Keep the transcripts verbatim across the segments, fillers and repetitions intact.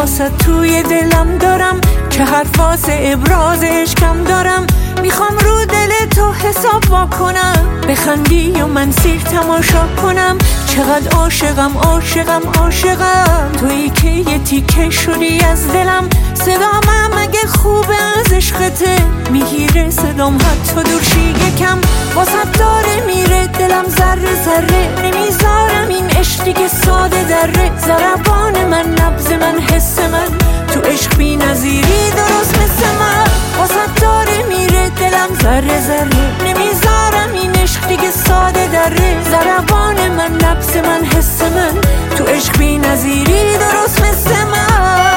واسه توی دلم دارم، چه حرف واسه ابراز عشقم دارم. میخوام رو دل تو حساب وا کنم، بخندی و من سیر تماشا کنم. چقدر عاشقم عاشقم عاشقم، تویی که یه تیکه شدی از دلم. صدام اگه خوبه از عشقته، میگیره صدام حتی دورشی یکم. واسه داره میره دلم ذره ذره، نمیذارم این عشقی که ساده دره. ضربان من نبض من حس من، تو عشق بی نظیری درست مثل من. واسه داره میره دلم ذره ذره، نمیذارم این عشقی که ساده دره. ضربان من نبض من حس من، تو عشق بی نظیری درست مثل من.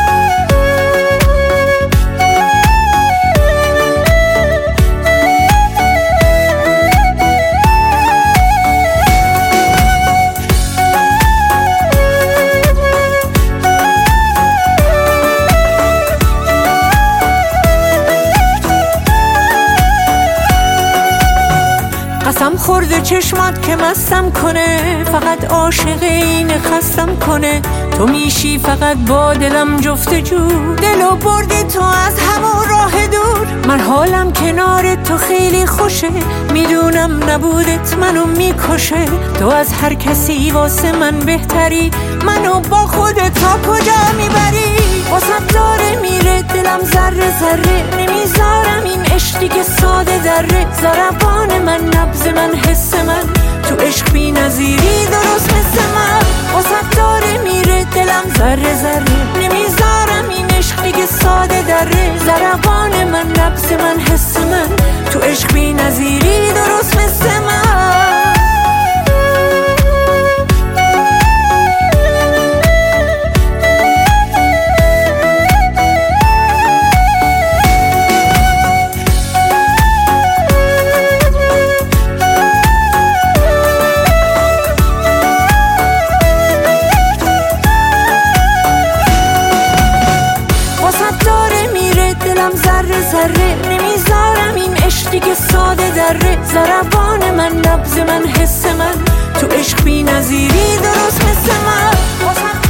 قسم خورده چشمات که مستم کنه، فقط عاشق اینه خستم کنه. تو میشی فقط با دلم جفتجو، دلو بردی تو از همون راه دور. من حالم کنار تو خیلی خوشه، میدونم نبودت منو میکشه. تو از هر کسی واسه من بهتری، منو با خودت تا کجا میبری. واسه داره میره دلم ذره ذره، نمیذارم این عشقی که ساده دره. ضربان من نبض من حس من، تو عشق بی نظیری درست مثل من. واسه داره میره دلم ذره ذره، نمیذارم این عشقی که ساده دره. ضربان من نبض من حس من، تو عشق بی نظیری درست مثل من. ذره ذره، نمیذارم این عشقی که ساده دره. ضربان من نبض من حس من، تو عشق بی نظیری درست مثل من.